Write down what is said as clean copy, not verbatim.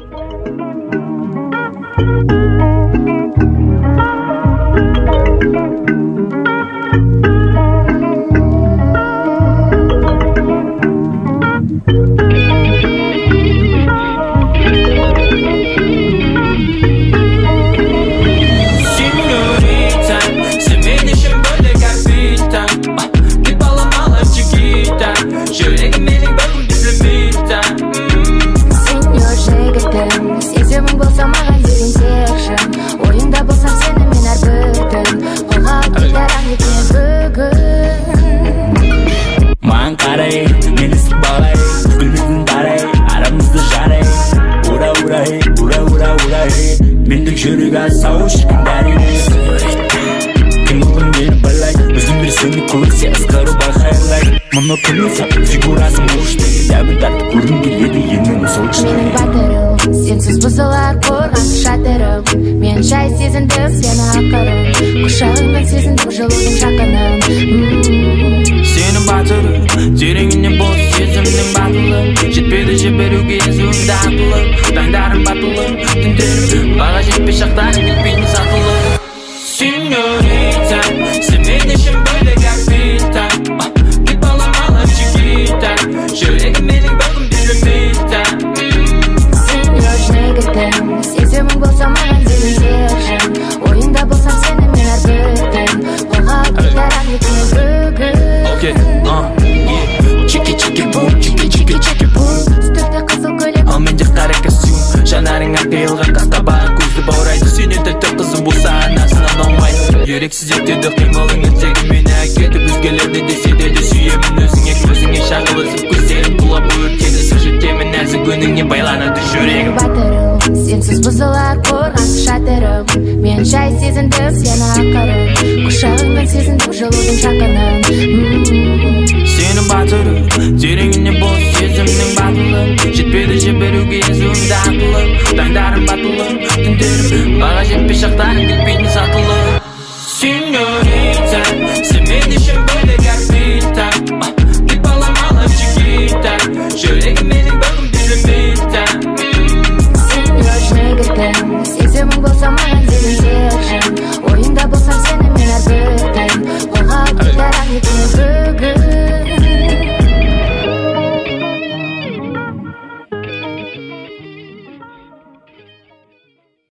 Сенсіз бұзылар қорған шатырым Мен жай сезіндім сені ақырын Құшағыңмен сезіндім жылудың жақынын Сенің батырым, тереңінен бос сезімнің батылы Жетпеді жіберуге езуіңді атылы Таңдарым батылы, түндерім баға жетпей шақтарым кетпейді сатылы Сеньорита, сен мен үшін бөлек орбита Кет баламалы чикита Жүрегім менің бөлкім динамита Сезімің болса маған деген сержім Ойында болсам сені мен әрбірден Қолға алып етіне бүгін Чики-чики-бум, чики-чики-чики-бум Үстірде қызыл көйлек Ал менде қара костюм Жанарыңа қиылған қас-қабағы көзді баурайды Сенен тәтті қызым болса анасынан алмайды Ерексіз ектеді қимылыңы тегі мені әкетіп Өзгелерді десе де сүйемін өзіңе көзіңе шағылысып көздерім құлап өртеді Сыр жетемін нәзік өніңе байланады жүрегім Сенсіз бұзылар қорған шатырым Мен жай сезіндім сені ақырын Құшағыңмен сезіндім жылудың жақынын